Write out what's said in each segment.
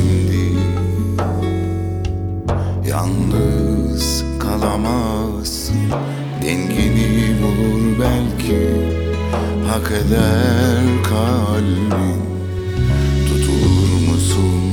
şimdi. Yalnız kalamazsın, dengini bulur belki. Hak eder kalbin, tutulur musun?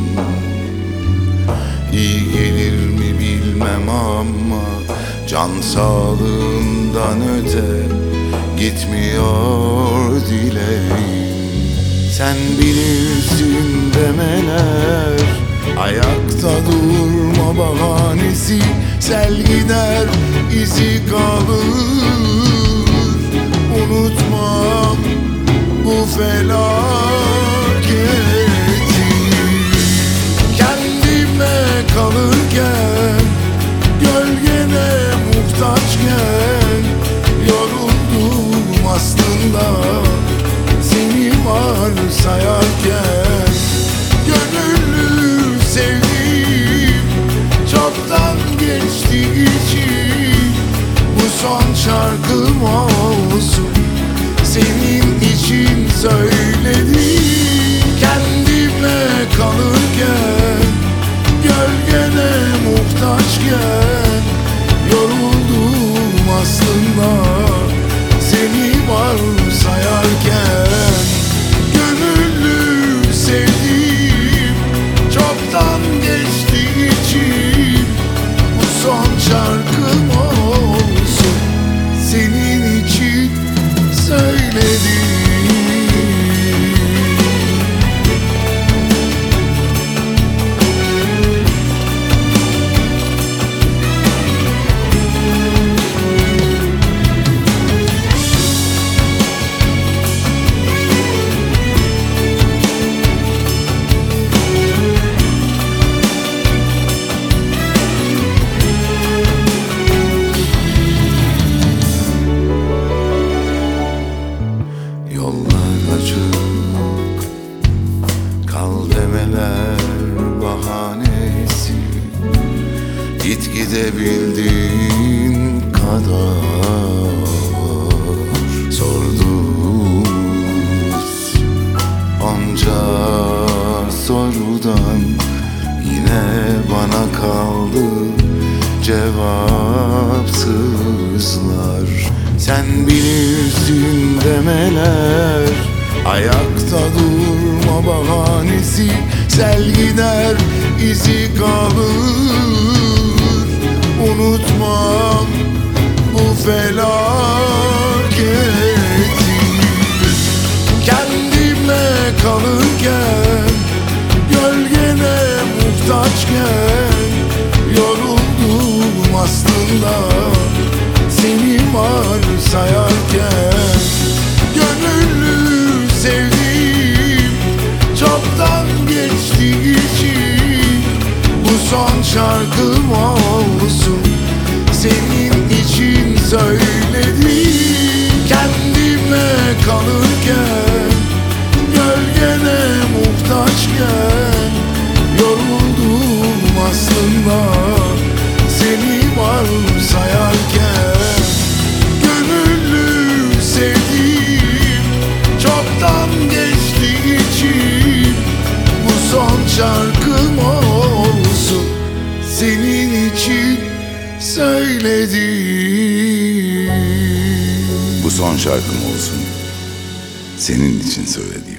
İyi gelir mi bilmem ama can sağlığından öte gitmiyor dileğim. Sen bilirsin demeler, ayakta durma bahanesi. Sel gider, izi kalır. Unutmam bu felaketi. Kendime kalırken, gölgene muhtaçken yoruldum aslında seni varsayarken. Gönüllü sevdiğim çoktan geçti için bu son şarkım olsun, senin için söyledim. Kendime kalırken, gölgene muhtaçken yoruldum aslında seni varsayarken. Gönüllü sevdiğim çoktan geçtiği için bu son şarkım olsun, senin için söyledim. Yollar açık, kal demeler bahanesi. Git gidebildiğin kadar. Sordum onca sorudan, yine bana kaldı cevapsızlar. Sen bilirsin demeler, ayakta durma bahanesi. Sel gider, izi kalır. Unutmam bu felaketi. Kendime kalırken, gölgene muhtaçken yoruldum aslında seni varsayarken. Gönüllü sevdiğim çoktan geçtiği için bu son şarkım olsun, senin için söyledim. Kendime kalırken, gölgene muhtaçken yoruldum aslında seni varsayarken. Gönüllü sevdiğim çoktan geçtiği için bu son şarkım olsun, senin için söyledim. Bu son şarkım olsun, senin için söylediğim.